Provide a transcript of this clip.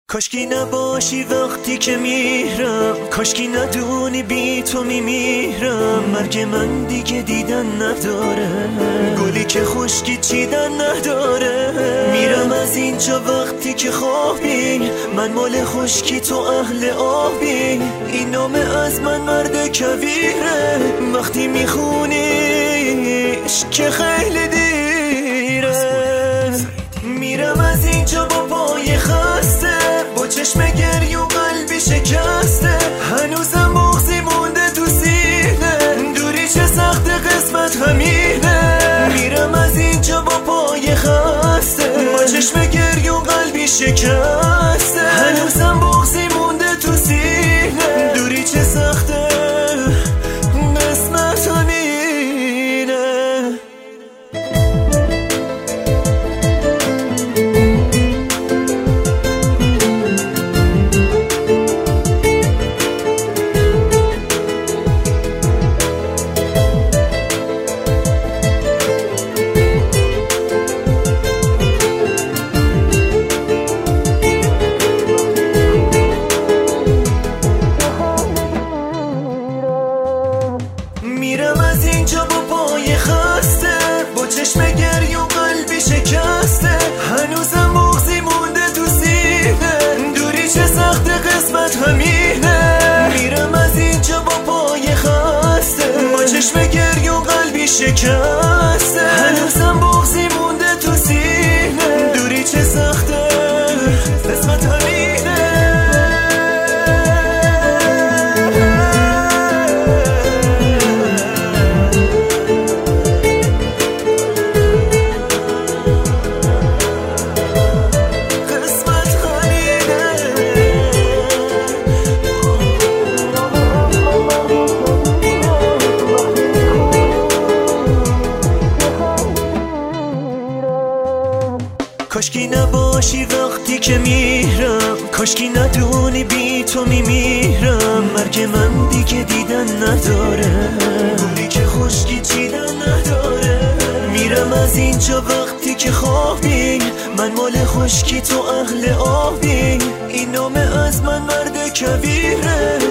کاشکی نباشی وقتی که میرم، کاشکی ندونی بی تو میمیرم. مرگ من دیگه دیدن نداره، گلی که خشکی چیدن نداره. میرم از اینجا وقتی که خوابی، من مال خشکی تو اهل آبی. این نامه از من مرد کویره، وقتی میخونیش که خیلی دیره. میرم از اینجا با پای خسته، با چشم گری و قلبی شکسته. هنوزم بغضی مونده تو سینه، دوری چه سخت قسمت همینه. میرم از اینجا با پای خسته، با چشم گری و قلبی شکسته. هنوزم بغضی مونده تو سینه، دوری چه سخته قسمت همینه. میرم از اینجا با پای خسته، با چشم گری و قلبی شکسته. هنوزم بغضی مونده تو سینه، دوری چه سخت قسمت همینه. میرم از اینجا با پای خسته، با چشم گری و قلبی شکسته. هنوزم بغضی مونده تو سینه، دوری چه سخته قسمت همینه. کاشکی نباشی وقتی که میرم، کاشکی ندونی بی تو میمیرم. مرگ من دیگه دیدن نداره، گلی که خشکی چیدن نداره. میرم از اینجا وقتی که خوابی، من مال خشکی تو اهل آبی. این نامه از من مرد کویره،